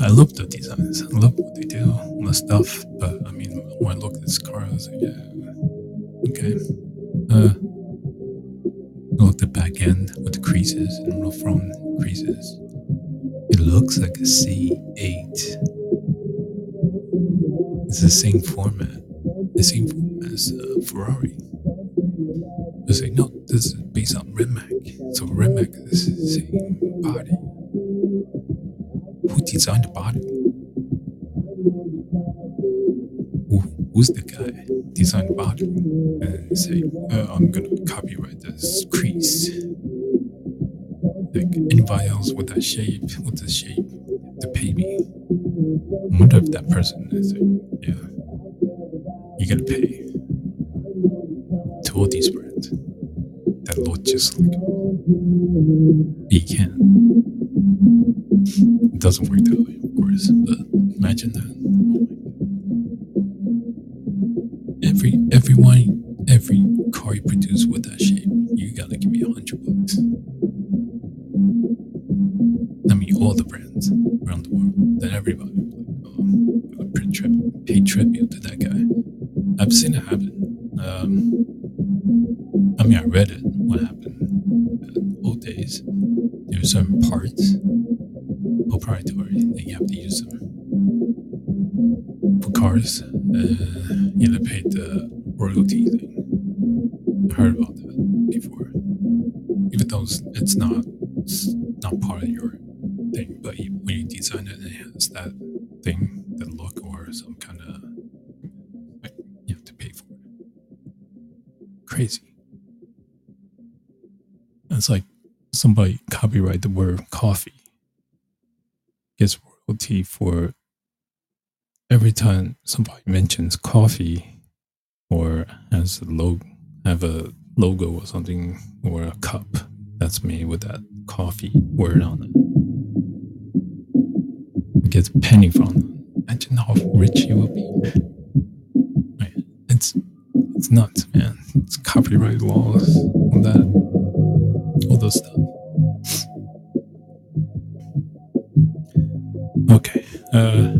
love the designs. I love what they do, all the stuff. But I mean, when I look at this car, I was like, yeah, okay. Uh, I looked at the back end with the creases and rough front creases. It looks like a C eight. It's the same format, the same format as uh, Ferrari. I was like, no, this is based on Rimac. So Rimac is the same body. Who designed the body? Who, who's the guy designed the body? And say, uh, I'm gonna copyright this crease. Like anybody else with that shape, with this shape, to pay me. I wonder if that person is like, yeah, you gotta pay to all these brands that look just like me. You can't. It doesn't work that way, of course, but imagine that. Every everyone, every car you produce with that shape, you gotta give me a hundred bucks. I mean, all the brands around the world, that everybody like, oh, gotta pay, tri- pay tribute to that guy. I've seen it happen. Um, I mean, I read it. What happened in the old days? There were certain parts, proprietary, that you have to use them for cars. Uh, you had to pay the royalty thing. I heard about that before. Even though it's, it's not, it's not part of your thing, but you, when you design it, it has that thing, that look, or some kind of, like, you have to pay for it. Crazy. It's like somebody copyright the word coffee, gets royalty for every time somebody mentions coffee or has a logo, have a logo or something, or a cup that's made with that coffee word on it. It gets a penny from them. Imagine how rich you will be. Man, it's it's nuts, man. It's copyright laws, all that, all those stuff. Okay. Uh,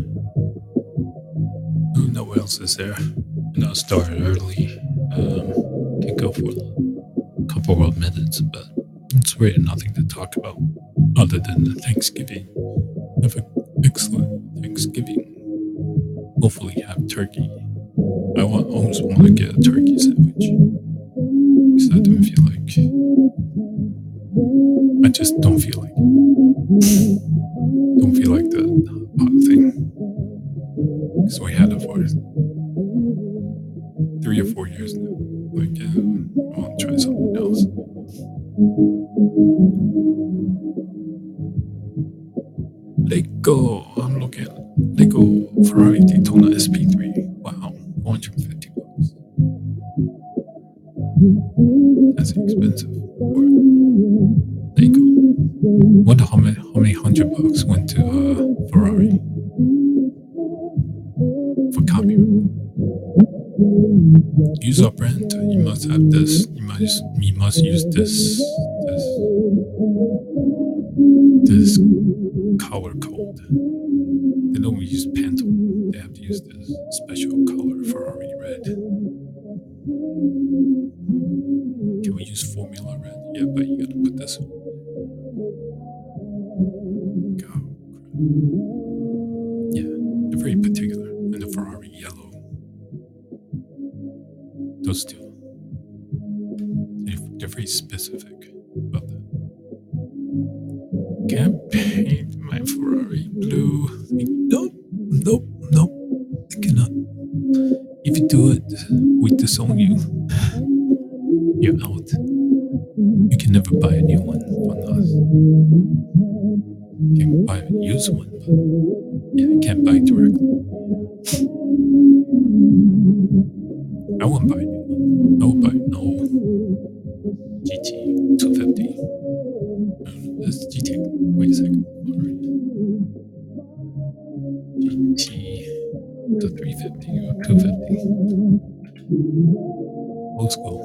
no what else is there? And I'll start early. Um, can go for a couple of minutes, but it's really nothing to talk about other than the Thanksgiving. Have an excellent Thanksgiving. Hopefully, have turkey. I want, always want to get a turkey sandwich because I don't feel like. I just don't feel like. Don't feel like the hot thing. Because we had it for three or four years now. Like, yeah, I want to try something else. Lego. I'm looking at Lego Ferrari Daytona S P three. Wow, one hundred fifty bucks. That's expensive. For Lego. Wonder how many how many hundred bucks went to uh, Ferrari for copyright. Use our brand. You must have this. You must you must use this this this color code. They don't use Pantone. They have to use this special color, Ferrari red. Can we use Formula red? Yeah, but you gotta put this one. God, yeah, they're very particular. And the Ferrari yellow. Those two. They're, they're very specific about that. Can't paint my Ferrari blue. Like, nope, nope, nope. I cannot. If you do it, we disown you. You're out. You can never buy a new one from us. You can buy a used one, but yeah, you can't buy it directly. I wouldn't buy a new one. I would buy no G T two fifty. This G T. Wait a second. G T to three fifty or two fifty. Old school.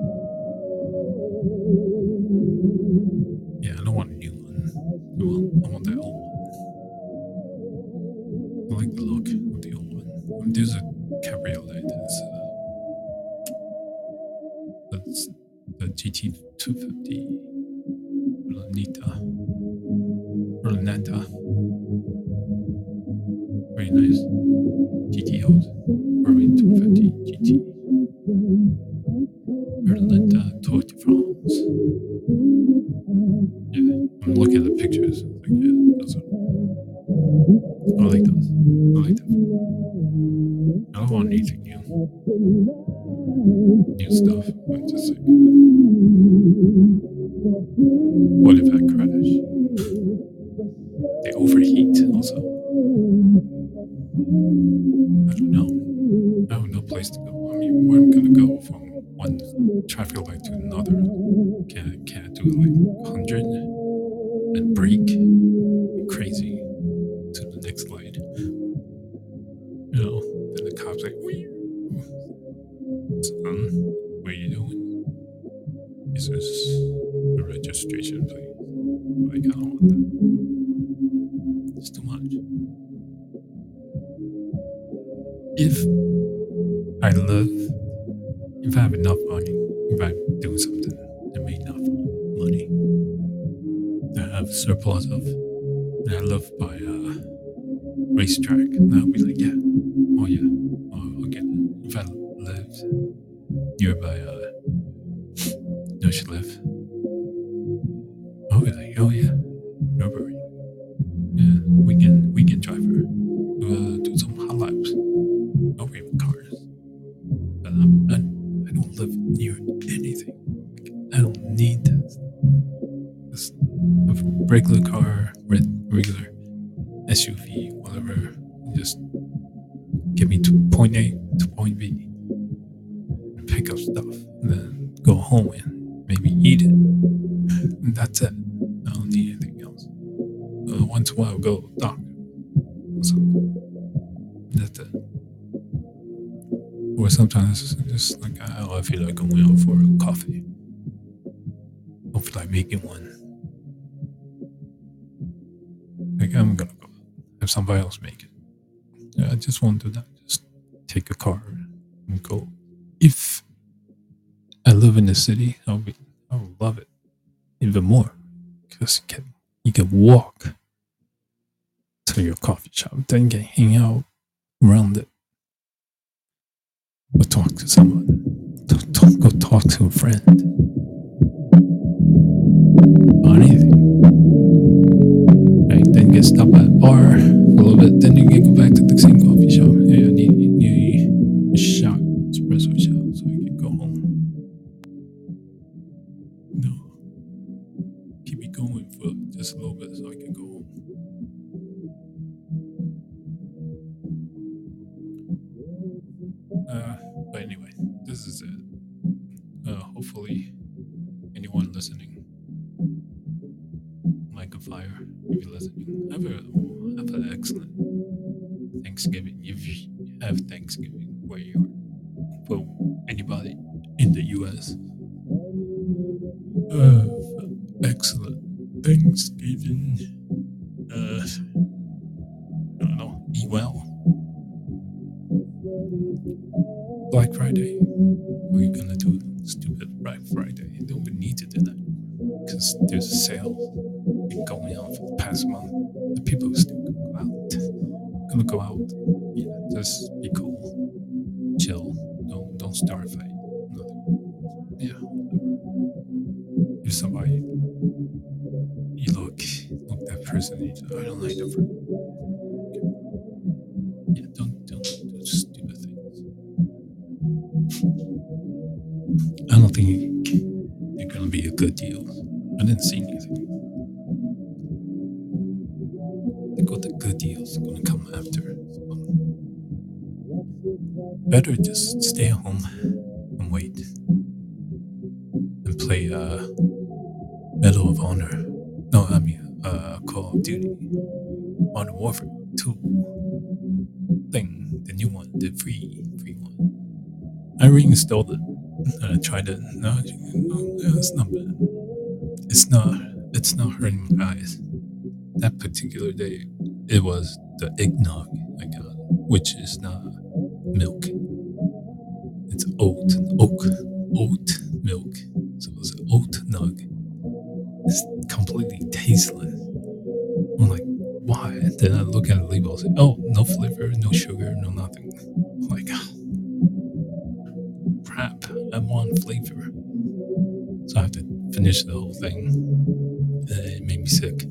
Yeah, I don't want a new one. I want, I want that old one. I like the look of the old one. Um, there's a cabriolet that's, uh, that's the G T two fifty Bernetta. Bernetta. Very nice. G T Os. Berlin two fifty G T. Bernetta Tour de France. Yeah, I'm looking at the pictures. Like, yeah, those are, I like those. I like that. I don't want anything new. New stuff. I'm just like, uh, what if I crash? They overheat also. I don't know. I have no place to go. I mean, where I'm gonna go from one traffic light to another? Can I, can I do like one hundred and brake crazy to the next light? You know, then the cop's like, "Wee." Son, what are you doing? Is this a registration plate? Like, I don't want that. It's too much. If I live, if I have enough money, if I'm doing something that make enough money, that I have a surplus of, and I live by a racetrack, then I'll be like, yeah, oh yeah, oh, I'll get it. If I lived nearby a Dutch live, I'll be like, oh yeah, no worry. Yeah, weekend, weekend driver, uh, do some hot laps. No even cars. But I'm, I, I don't live near anything. I don't need this. Just a regular car, regular S U V, whatever. Just get me to point A to point B. And pick up stuff. And then go home and maybe eat it. And that's it. I don't need anything else. Uh, once in a while, go to the doctor or something. That's it. Or sometimes it's just like, oh, I feel like going out for a coffee. I don't feel like making one. Like, I'm gonna go have somebody else make it. Yeah, I just won't do that. Just take a car and go. If I live in the city, I'll be, I'll love it even more because you can, you can walk to your coffee shop, then you can hang out around it. Go talk to someone. Don't, don't go talk to a friend. Or anything. Right, then get stopped at a bar for a little bit. Then you can go back to the same coffee shop. Yeah, I need, need a shot, espresso shot, so I can go home. No. Keep me going for just a little bit so I can go home. Uh, but anyway, this is it. Uh, hopefully, anyone listening, like a fire, if you're listening, have, a, have an excellent Thanksgiving. If you have Thanksgiving where you are, for anybody in the U S, uh, excellent Thanksgiving. Uh, I don't know, be well. Black Friday. What are you gonna do? Stupid Black Friday. You don't even need to do that. Because there's a sale been going on for the past month. The people still go out. Gonna go out. Yeah, just be cool. Chill. Don't don't start a fight. Nothing. Yeah. If somebody you look look that person, you say, I don't like that person. Yeah, don't don't do stupid things. I don't think they're gonna be a good deal. I didn't see anything. I think the good deals are gonna come after. So better just stay home and wait and play uh, Medal of Honor. No, I mean uh, Call of Duty, Modern Warfare two thing, the new one, the free free one. I reinstalled it. And I tried it. No, no, it's not bad. It's not. It's not hurting my eyes. that particular day, it was the eggnog I got, which is not milk. It's oat, oak, oat milk. So it's oat nug. It's completely tasteless. I'm like, why? And then I look at the label and say, oh, no flavor, no sugar, no nothing. I'm like, oh, crap, I want flavor. So I have to finish the whole thing. And it made me sick.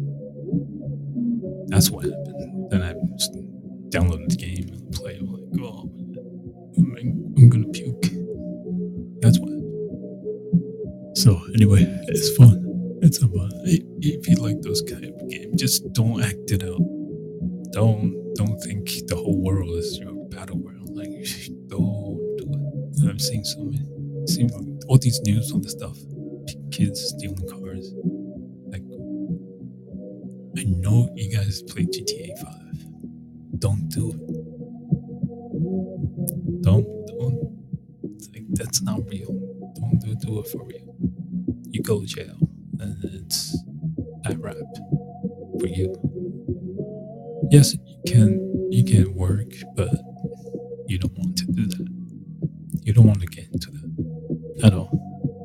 That's what happened. Then I just downloaded the game and played. I'm like, oh, I'm, I'm gonna puke. That's what happened. So anyway, it's fun. It's a fun. If you like those kind of games, just don't act it out. Don't don't think the whole world is your battleground. Like, don't do it. I've seen so many, seen all these news on the stuff. Kids stealing cars. Like, I know you guys play G T A five. Don't do it. Don't don't. Like, that's not real. Don't do, do it for real. You go to jail, and it's bad rap for you. Yes, you can you can work, but you don't want to do that. You don't want to get into that at all.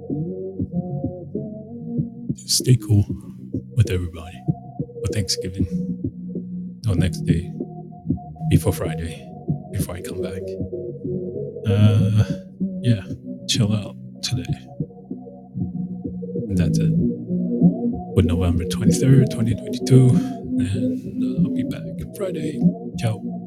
Just stay cool with everybody for Thanksgiving or next day before Friday, before I come back. Uh, yeah, chill out today. And that's it. With November twenty-third, twenty twenty-two, and uh, I'll be back Friday. Ciao.